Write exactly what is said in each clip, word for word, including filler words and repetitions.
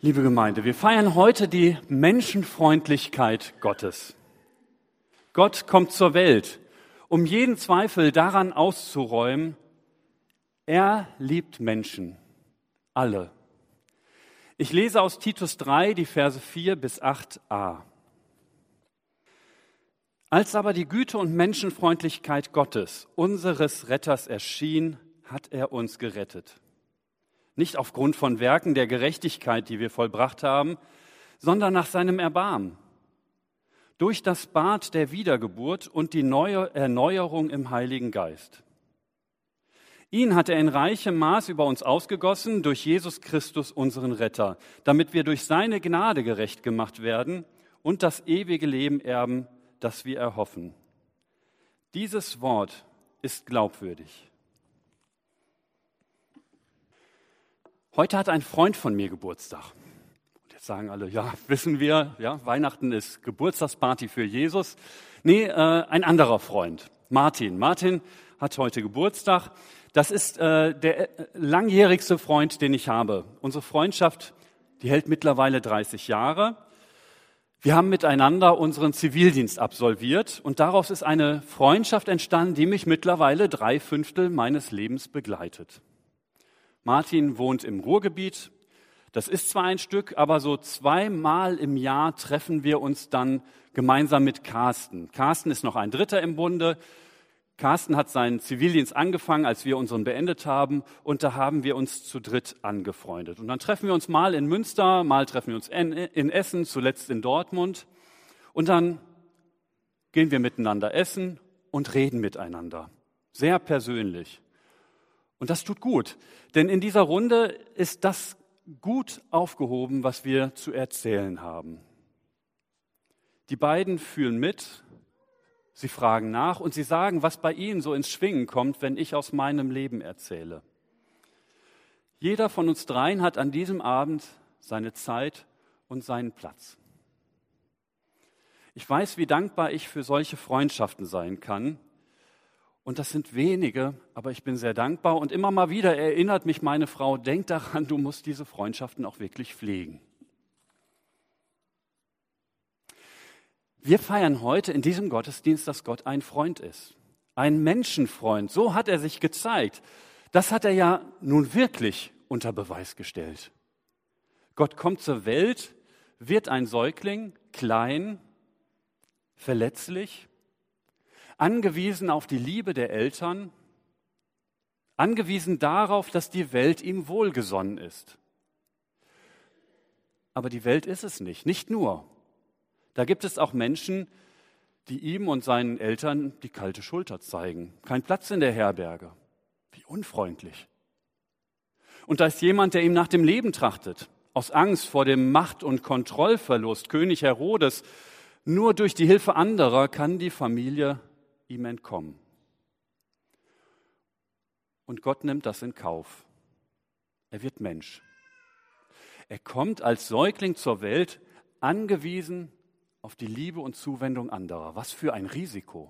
Liebe Gemeinde, wir feiern heute die Menschenfreundlichkeit Gottes. Gott kommt zur Welt, um jeden Zweifel daran auszuräumen, er liebt Menschen, alle. Ich lese aus Titus drei, die Verse vier bis acht a. Als aber die Güte und Menschenfreundlichkeit Gottes, unseres Retters, erschien, hat er uns gerettet. Nicht aufgrund von Werken der Gerechtigkeit, die wir vollbracht haben, sondern nach seinem Erbarmen. Durch das Bad der Wiedergeburt und die neue Erneuerung im Heiligen Geist. Ihn hat er in reichem Maß über uns ausgegossen, durch Jesus Christus, unseren Retter, damit wir durch seine Gnade gerecht gemacht werden und das ewige Leben erben, das wir erhoffen. Dieses Wort ist glaubwürdig. Heute hat ein Freund von mir Geburtstag. Und jetzt sagen alle, ja, wissen wir, ja, Weihnachten ist Geburtstagsparty für Jesus. Nee, äh, ein anderer Freund, Martin. Martin hat heute Geburtstag. Das ist äh, der langjährigste Freund, den ich habe. Unsere Freundschaft, die hält mittlerweile dreißig Jahre. Wir haben miteinander unseren Zivildienst absolviert und daraus ist eine Freundschaft entstanden, die mich mittlerweile drei Fünftel meines Lebens begleitet. Martin wohnt im Ruhrgebiet. Das ist zwar ein Stück, aber so zweimal im Jahr treffen wir uns dann gemeinsam mit Carsten. Carsten ist noch ein Dritter im Bunde. Carsten hat seinen Zivildienst angefangen, als wir unseren beendet haben. Und da haben wir uns zu dritt angefreundet. Und dann treffen wir uns mal in Münster, mal treffen wir uns in Essen, zuletzt in Dortmund. Und dann gehen wir miteinander essen und reden miteinander. Sehr persönlich. Und das tut gut, denn in dieser Runde ist das gut aufgehoben, was wir zu erzählen haben. Die beiden fühlen mit, sie fragen nach und sie sagen, was bei ihnen so ins Schwingen kommt, wenn ich aus meinem Leben erzähle. Jeder von uns dreien hat an diesem Abend seine Zeit und seinen Platz. Ich weiß, wie dankbar ich für solche Freundschaften sein kann. Und das sind wenige, aber ich bin sehr dankbar. Und immer mal wieder erinnert mich meine Frau, denk daran, du musst diese Freundschaften auch wirklich pflegen. Wir feiern heute in diesem Gottesdienst, dass Gott ein Freund ist. Ein Menschenfreund, so hat er sich gezeigt. Das hat er ja nun wirklich unter Beweis gestellt. Gott kommt zur Welt, wird ein Säugling, klein, verletzlich, angewiesen auf die Liebe der Eltern, angewiesen darauf, dass die Welt ihm wohlgesonnen ist. Aber die Welt ist es nicht, nicht nur. Da gibt es auch Menschen, die ihm und seinen Eltern die kalte Schulter zeigen. Kein Platz in der Herberge. Wie unfreundlich. Und da ist jemand, der ihm nach dem Leben trachtet, aus Angst vor dem Macht- und Kontrollverlust. König Herodes, nur durch die Hilfe anderer kann die Familie ihm entkommen. Und Gott nimmt das in Kauf. Er wird Mensch. Er kommt als Säugling zur Welt, angewiesen auf die Liebe und Zuwendung anderer. Was für ein Risiko.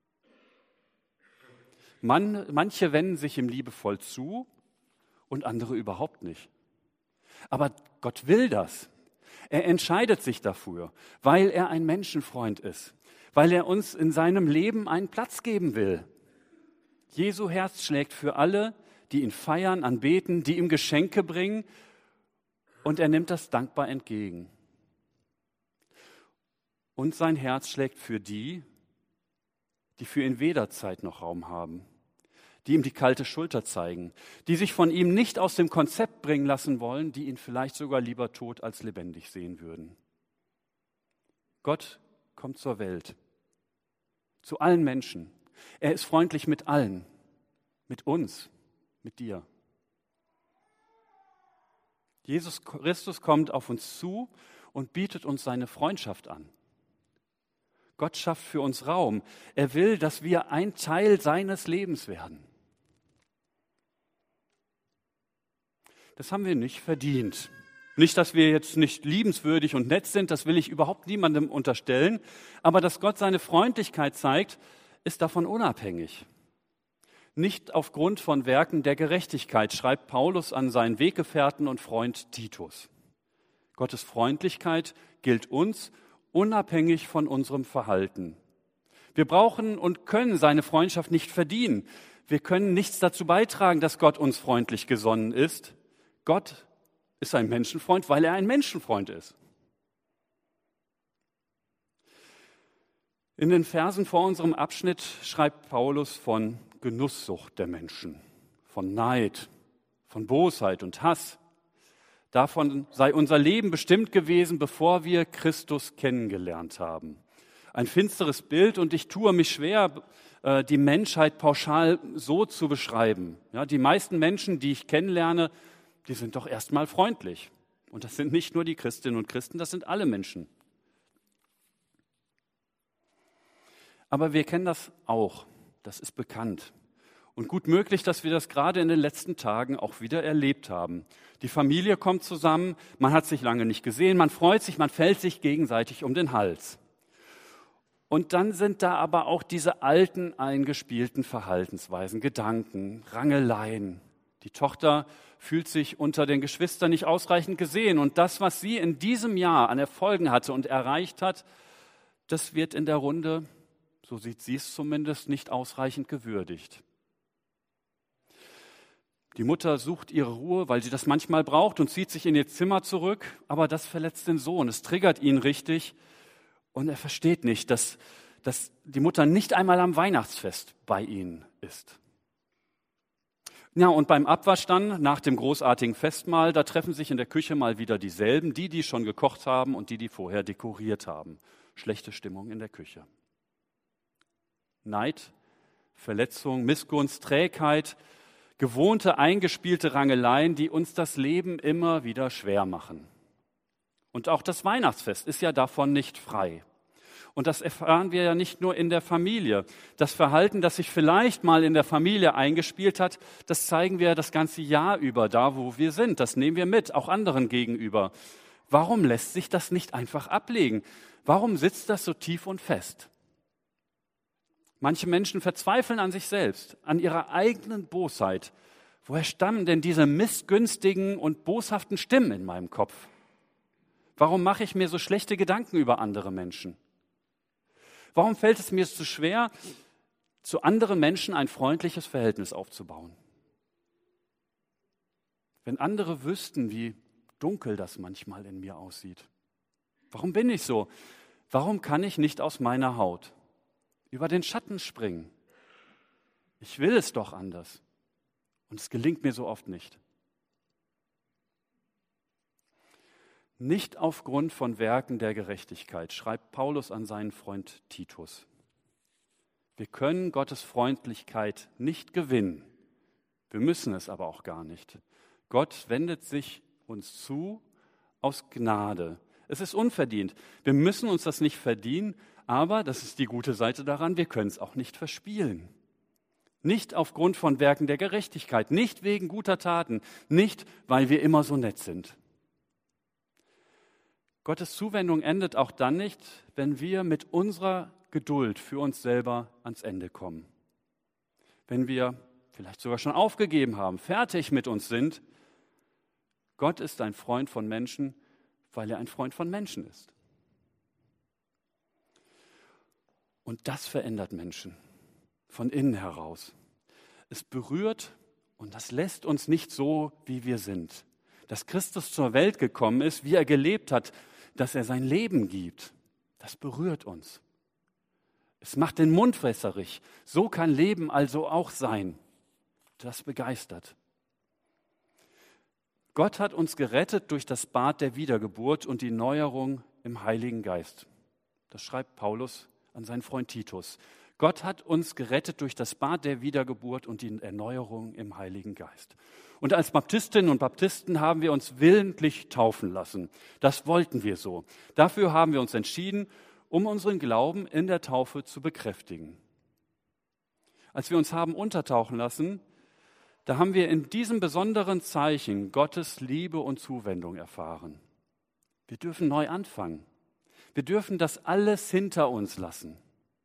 Man, manche wenden sich ihm liebevoll zu und andere überhaupt nicht. Aber Gott will das. Er entscheidet sich dafür, weil er ein Menschenfreund ist. Weil er uns in seinem Leben einen Platz geben will. Jesu Herz schlägt für alle, die ihn feiern, anbeten, die ihm Geschenke bringen und er nimmt das dankbar entgegen. Und sein Herz schlägt für die, die für ihn weder Zeit noch Raum haben, die ihm die kalte Schulter zeigen, die sich von ihm nicht aus dem Konzept bringen lassen wollen, die ihn vielleicht sogar lieber tot als lebendig sehen würden. Gott kommt zur Welt. Zu allen Menschen. Er ist freundlich mit allen, mit uns, mit dir. Jesus Christus kommt auf uns zu und bietet uns seine Freundschaft an. Gott schafft für uns Raum. Er will, dass wir ein Teil seines Lebens werden. Das haben wir nicht verdient. Nicht, dass wir jetzt nicht liebenswürdig und nett sind, das will ich überhaupt niemandem unterstellen. Aber dass Gott seine Freundlichkeit zeigt, ist davon unabhängig. Nicht aufgrund von Werken der Gerechtigkeit, schreibt Paulus an seinen Weggefährten und Freund Titus. Gottes Freundlichkeit gilt uns unabhängig von unserem Verhalten. Wir brauchen und können seine Freundschaft nicht verdienen. Wir können nichts dazu beitragen, dass Gott uns freundlich gesonnen ist. Gott ist ein Menschenfreund, weil er ein Menschenfreund ist. In den Versen vor unserem Abschnitt schreibt Paulus von Genusssucht der Menschen, von Neid, von Bosheit und Hass. Davon sei unser Leben bestimmt gewesen, bevor wir Christus kennengelernt haben. Ein finsteres Bild, und ich tue mich schwer, die Menschheit pauschal so zu beschreiben. Ja, die meisten Menschen, die ich kennenlerne, die sind doch erstmal freundlich. Und das sind nicht nur die Christinnen und Christen, das sind alle Menschen. Aber wir kennen das auch, das ist bekannt. Und gut möglich, dass wir das gerade in den letzten Tagen auch wieder erlebt haben. Die Familie kommt zusammen, man hat sich lange nicht gesehen, man freut sich, man fällt sich gegenseitig um den Hals. Und dann sind da aber auch diese alten, eingespielten Verhaltensweisen, Gedanken, Rangeleien. Die Tochter fühlt sich unter den Geschwistern nicht ausreichend gesehen. Und das, was sie in diesem Jahr an Erfolgen hatte und erreicht hat, das wird in der Runde, so sieht sie es zumindest, nicht ausreichend gewürdigt. Die Mutter sucht ihre Ruhe, weil sie das manchmal braucht, und zieht sich in ihr Zimmer zurück. Aber das verletzt den Sohn, es triggert ihn richtig. Und er versteht nicht, dass, dass die Mutter nicht einmal am Weihnachtsfest bei ihnen ist. Ja, und beim Abwasch dann, nach dem großartigen Festmahl, da treffen sich in der Küche mal wieder dieselben, die, die schon gekocht haben und die, die vorher dekoriert haben. Schlechte Stimmung in der Küche. Neid, Verletzung, Missgunst, Trägheit, gewohnte, eingespielte Rangeleien, die uns das Leben immer wieder schwer machen. Und auch das Weihnachtsfest ist ja davon nicht frei. Und das erfahren wir ja nicht nur in der Familie. Das Verhalten, das sich vielleicht mal in der Familie eingespielt hat, das zeigen wir das ganze Jahr über, da wo wir sind. Das nehmen wir mit, auch anderen gegenüber. Warum lässt sich das nicht einfach ablegen? Warum sitzt das so tief und fest? Manche Menschen verzweifeln an sich selbst, an ihrer eigenen Bosheit. Woher stammen denn diese missgünstigen und boshaften Stimmen in meinem Kopf? Warum mache ich mir so schlechte Gedanken über andere Menschen? Warum fällt es mir so schwer, zu anderen Menschen ein freundliches Verhältnis aufzubauen? Wenn andere wüssten, wie dunkel das manchmal in mir aussieht. Warum bin ich so? Warum kann ich nicht aus meiner Haut über den Schatten springen? Ich will es doch anders. Und es gelingt mir so oft nicht. Nicht aufgrund von Werken der Gerechtigkeit, schreibt Paulus an seinen Freund Titus. Wir können Gottes Freundlichkeit nicht gewinnen. Wir müssen es aber auch gar nicht. Gott wendet sich uns zu aus Gnade. Es ist unverdient. Wir müssen uns das nicht verdienen, aber, das ist die gute Seite daran, wir können es auch nicht verspielen. Nicht aufgrund von Werken der Gerechtigkeit, nicht wegen guter Taten, nicht, weil wir immer so nett sind. Gottes Zuwendung endet auch dann nicht, wenn wir mit unserer Geduld für uns selber ans Ende kommen. Wenn wir vielleicht sogar schon aufgegeben haben, fertig mit uns sind. Gott ist ein Freund von Menschen, weil er ein Freund von Menschen ist. Und das verändert Menschen von innen heraus. Es berührt und das lässt uns nicht so, wie wir sind. Dass Christus zur Welt gekommen ist, wie er gelebt hat, dass er sein Leben gibt, das berührt uns. Es macht den Mund wässerig. So kann Leben also auch sein. Das begeistert. Gott hat uns gerettet durch das Bad der Wiedergeburt und die Neuerung im Heiligen Geist. Das schreibt Paulus an seinen Freund Titus. Gott hat uns gerettet durch das Bad der Wiedergeburt und die Erneuerung im Heiligen Geist. Und als Baptistinnen und Baptisten haben wir uns willentlich taufen lassen. Das wollten wir so. Dafür haben wir uns entschieden, um unseren Glauben in der Taufe zu bekräftigen. Als wir uns haben untertauchen lassen, da haben wir in diesem besonderen Zeichen Gottes Liebe und Zuwendung erfahren. Wir dürfen neu anfangen. Wir dürfen das alles hinter uns lassen.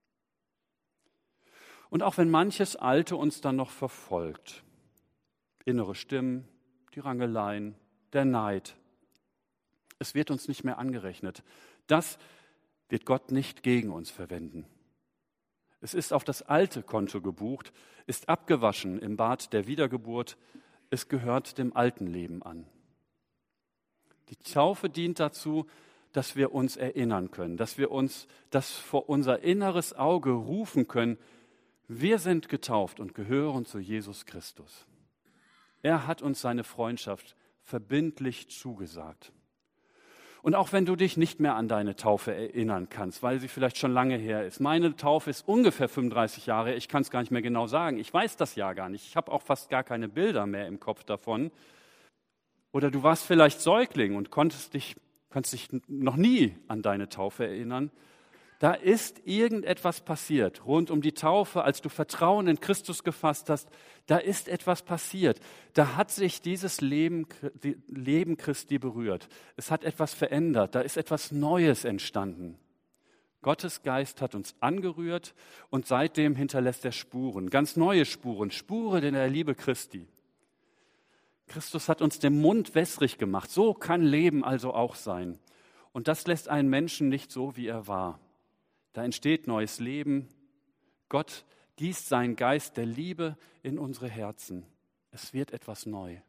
Und auch wenn manches Alte uns dann noch verfolgt, innere Stimmen, die Rangeleien, der Neid, Es wird uns nicht mehr angerechnet. Das wird Gott nicht gegen uns verwenden. Es ist auf das alte Konto gebucht, ist abgewaschen im Bad der Wiedergeburt. Es gehört dem alten Leben an. Die Taufe dient dazu, dass wir uns erinnern können, dass wir uns das vor unser inneres Auge rufen können. Wir sind getauft und gehören zu Jesus Christus. Er hat uns seine Freundschaft verbindlich zugesagt. Und auch wenn du dich nicht mehr an deine Taufe erinnern kannst, weil sie vielleicht schon lange her ist. Meine Taufe ist ungefähr fünfunddreißig Jahre, ich kann es gar nicht mehr genau sagen. Ich weiß das Jahr gar nicht. Ich habe auch fast gar keine Bilder mehr im Kopf davon. Oder du warst vielleicht Säugling und konntest dich, kannst dich noch nie an deine Taufe erinnern. Da ist irgendetwas passiert rund um die Taufe, als du Vertrauen in Christus gefasst hast. Da ist etwas passiert. Da hat sich dieses Leben, Leben Christi berührt. Es hat etwas verändert. Da ist etwas Neues entstanden. Gottes Geist hat uns angerührt und seitdem hinterlässt er Spuren, ganz neue Spuren, Spuren in der Liebe Christi. Christus hat uns den Mund wässrig gemacht. So kann Leben also auch sein. Und das lässt einen Menschen nicht so, wie er war. Da entsteht neues Leben. Gott gießt seinen Geist der Liebe in unsere Herzen. Es wird etwas neu.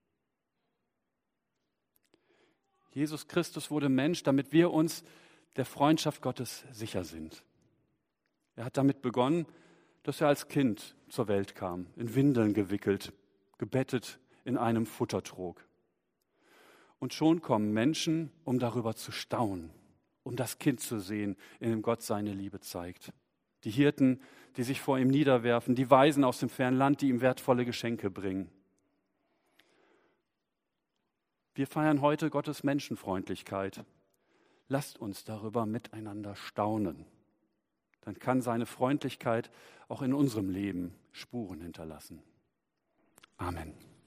Jesus Christus wurde Mensch, damit wir uns der Freundschaft Gottes sicher sind. Er hat damit begonnen, dass er als Kind zur Welt kam, in Windeln gewickelt, gebettet, in einem Futtertrog. Und schon kommen Menschen, um darüber zu staunen, um das Kind zu sehen, in dem Gott seine Liebe zeigt. Die Hirten, die sich vor ihm niederwerfen, die Weisen aus dem fernen Land, die ihm wertvolle Geschenke bringen. Wir feiern heute Gottes Menschenfreundlichkeit. Lasst uns darüber miteinander staunen. Dann kann seine Freundlichkeit auch in unserem Leben Spuren hinterlassen. Amen.